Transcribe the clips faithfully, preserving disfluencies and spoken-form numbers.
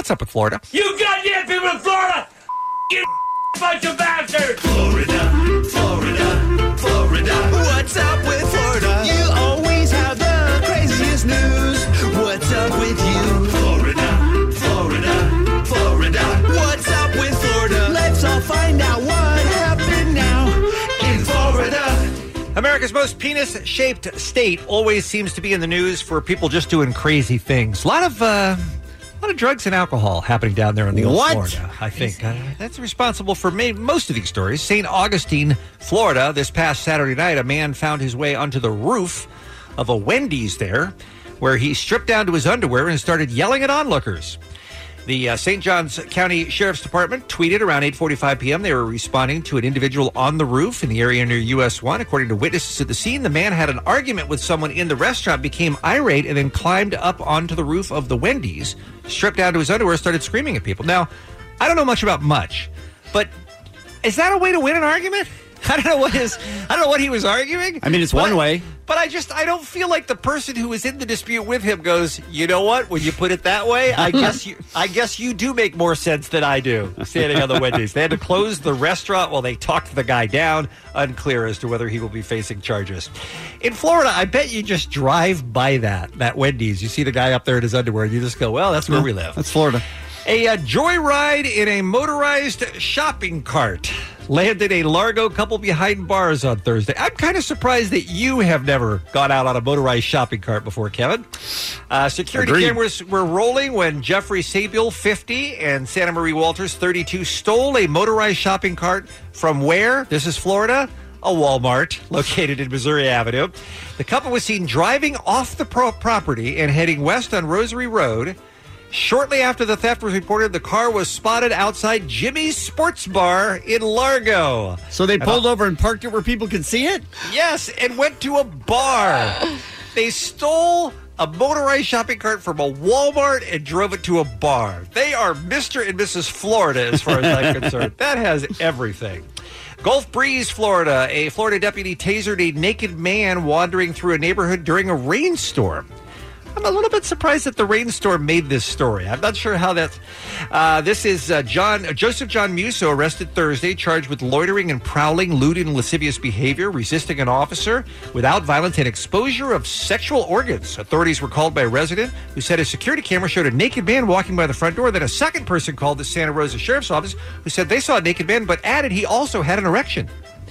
What's up with Florida? You goddamn people in Florida! You bunch of bastards! Florida, Florida, Florida. What's up with Florida? You always have the craziest news. What's up with you? Florida, Florida, Florida. What's up with Florida? Let's all find out what happened now in Florida. America's most penis-shaped state always seems to be in the news for people just doing crazy things. A lot of, uh, a lot of drugs and alcohol happening down there in the old What? Florida, I think. Uh, that's responsible for may- most of these stories. Saint Augustine, Florida, this past Saturday night, a man found his way onto the roof of a Wendy's there, where he stripped down to his underwear and started yelling at onlookers. The uh, Saint Johns County Sheriff's Department tweeted around eight forty-five p.m. They were responding to an individual on the roof in the area near U S one. According to witnesses at the scene, the man had an argument with someone in the restaurant, became irate, and then climbed up onto the roof of the Wendy's, stripped down to his underwear, started screaming at people. Now, I don't know much about much, but is that a way to win an argument? I don't know what his. I don't know what he was arguing. I mean, it's but one I, way. But I just I don't feel like the person who was in the dispute with him goes, you know what? When you put it that way, I guess you I guess you do make more sense than I do. Standing on the Wendy's, they had to close the restaurant while they talked the guy down. Unclear as to whether he will be facing charges. In Florida, I bet you just drive by that that Wendy's. You see the guy up there in his underwear, and you just go, well, that's where Yeah, we live. That's Florida. A uh, joyride in a motorized shopping cart landed a Largo couple behind bars on Thursday. I'm kind of surprised that you have never gone out on a motorized shopping cart before, Kevin. Uh, security Agreed. cameras were rolling when Jeffrey Sabiel, fifty, and Santa Marie Walters, thirty-two, stole a motorized shopping cart from where? This is Florida. A Walmart located in Missouri Avenue. The couple was seen driving off the pro- property and heading west on Rosary Road. Shortly after the theft was reported, the car was spotted outside Jimmy's Sports Bar in Largo. So they pulled over and parked it where people could see it? Yes, and went to a bar. They stole a motorized shopping cart from a Walmart and drove it to a bar. They are Mister and Missus Florida as far as I'm concerned. That has everything. Gulf Breeze, Florida. A Florida deputy tasered a naked man wandering through a neighborhood during a rainstorm. I'm a little bit surprised that the rainstorm made this story. I'm not sure how that's... Uh, this is uh, John uh, Joseph John Musso, arrested Thursday, charged with loitering and prowling, lewd and lascivious behavior, resisting an officer without violence, and exposure of sexual organs. Authorities were called by a resident who said a security camera showed a naked man walking by the front door. Then a second person called the Santa Rosa Sheriff's Office who said they saw a naked man, but added he also had an erection.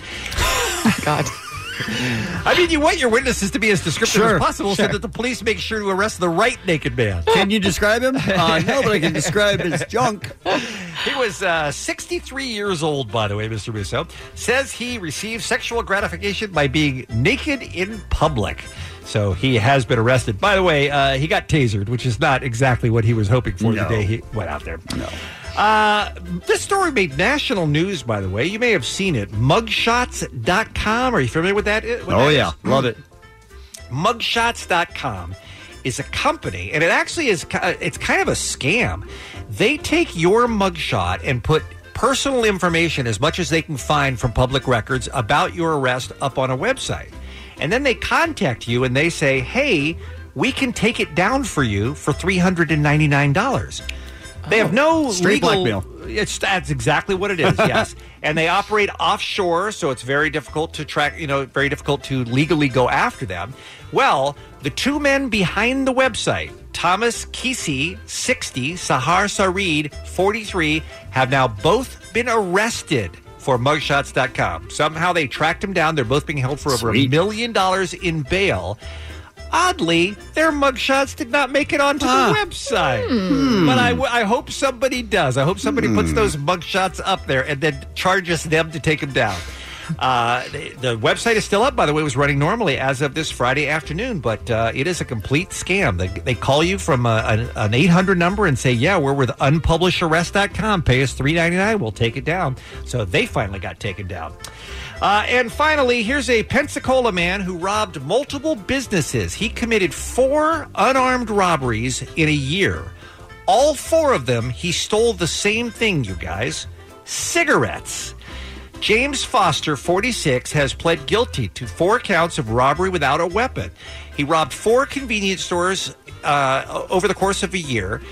God. I mean, you want your witnesses to be as descriptive Sure, as possible sure. so that the police make sure to arrest the right naked man. Can you describe him? Uh, no, but I can describe his junk. He was uh, sixty-three years old, by the way, Mister Musso. Says he received sexual gratification by being naked in public. So he has been arrested. By the way, uh, he got tasered, which is not exactly what he was hoping for No. the day he went out there. No. Uh, this story made national news, by the way. You may have seen it. mugshots dot com. Are you familiar with that? What Oh, that yeah. is? Love it. mugshots dot com is a company, and it actually is, it's kind of a scam. They take your mugshot and put personal information, as much as they can find from public records, about your arrest up on a website. And then they contact you and they say, hey, we can take it down for you for three hundred ninety-nine dollars. They have no Straight legal... blackmail. It's, that's exactly what it is, yes. And they operate offshore, so it's very difficult to track, you know, very difficult to legally go after them. Well, the two men behind the website, Thomas Kesey, sixty, Sahar Sarid, forty-three, have now both been arrested for mugshots dot com. Somehow they tracked them down. They're both being held for over a Sweet. million dollars in bail. Oddly, their mugshots did not make it onto Ah. the website. But I, w- I hope somebody does. I hope somebody puts those mugshots up there and then charges them to take them down. Uh, the, the website is still up, by the way. It was running normally as of this Friday afternoon, but uh, it is a complete scam. They, they call you from a, an, an eight hundred number and say, yeah, we're with unpublished arrest dot com. Pay us three ninety-nine. We'll take it down. So they finally got taken down. Uh, and finally, here's a Pensacola man who robbed multiple businesses. He committed four unarmed robberies in a year. All four of them, he stole the same thing, you guys. Cigarettes. James Foster, forty-six, has pled guilty to four counts of robbery without a weapon. He robbed four convenience stores uh, over the course of a year.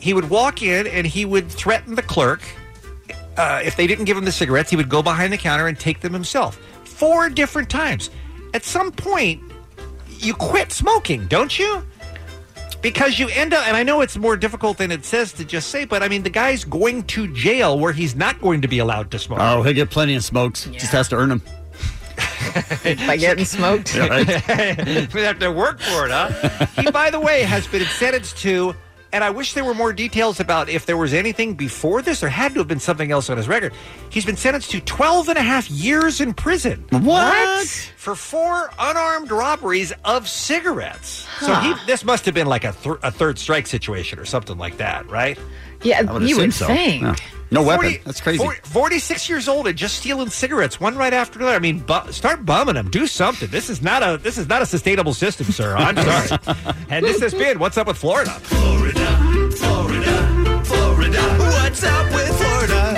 he would walk in and he would threaten the clerk. Uh, if they didn't give him the cigarettes, he would go behind the counter and take them himself. Four different times. At some point, you quit smoking, don't you? Because you end up, and I know it's more difficult than it says to just say, but I mean, the guy's going to jail where he's not going to be allowed to smoke. Oh, he'll get plenty of smokes. Yeah. Just has to earn them. By getting smoked. Yeah, right. We have to work for it, huh? He, by the way, has been sentenced to, and I wish there were more details about if there was anything before this. There had to have been something else on his record. He's been sentenced to twelve and a half years in prison. What? For four unarmed robberies of cigarettes. So he, this must have been like a, th- a third strike situation or something like that, right? Yeah, I would you assume would so. think. Yeah. No weapon. forty That's crazy. forty forty-six years old and just stealing cigarettes one right after another. I mean, bu- start bumming them. Do something. This is not a this is not a sustainable system, sir. I'm sorry. And this has been What's Up with Florida. Florida, Florida, Florida. What's up with Florida?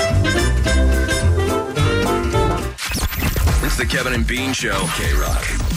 It's the Kevin and Bean Show. K-Rock.